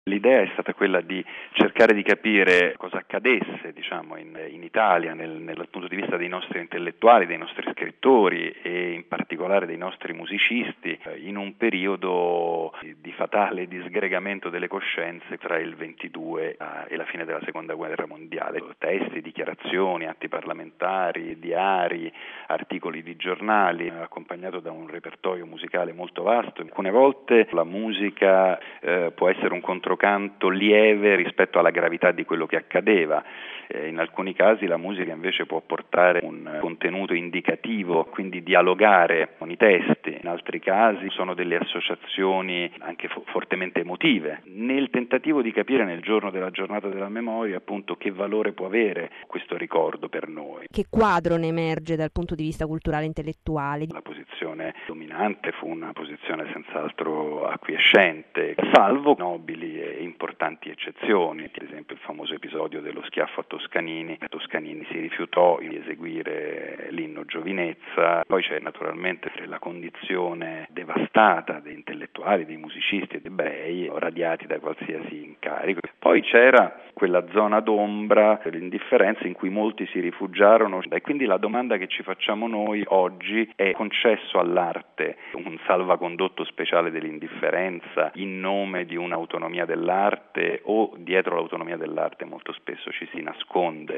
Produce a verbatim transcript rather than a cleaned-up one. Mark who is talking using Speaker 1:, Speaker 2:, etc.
Speaker 1: L'idea è stata quella di cercare di capire cosa accadesse, diciamo, in, in Italia nel, nel, dal punto di vista dei nostri intellettuali, dei nostri scrittori e in particolare dei nostri musicisti in un periodo di fatale disgregamento delle coscienze tra il ventidue e la fine della Seconda Guerra Mondiale. Testi, dichiarazioni, atti parlamentari, diari, articoli di giornali, accompagnato da un repertorio musicale molto vasto. Alcune volte la musica eh, può essere un controcanto lieve rispetto alla gravità di quello che accadeva. Eh, in alcuni casi la musica invece può portare un contenuto indicativo, quindi dialogare con i testi. In altri casi sono delle associazioni anche fo- fortemente emotive. Nel tentativo di capire nel giorno della giornata della memoria appunto che valore può avere questo ricordo per noi.
Speaker 2: Che quadro ne emerge dal punto di vista culturale e intellettuale?
Speaker 1: La posizione dominante fu una posizione senz'altro acquiescente, salvo nobili e importanti eccezioni, ad esempio il famoso episodio dello schiaffo a Toscanini. Toscanini si rifiutò di eseguire l'inno Giovinezza. Poi c'è naturalmente la condizione devastata degli intellettuali, dei musicisti ed ebrei radiati da qualsiasi incarico. Poi c'era quella zona d'ombra, l'indifferenza in cui molti si rifugiarono, e quindi la domanda che ci facciamo noi oggi è: concesso all'arte un salvacondotto speciale dell'indifferenza in nome di un'autonomia dell'arte, o dietro l'autonomia dell'arte molto spesso ci si nasconde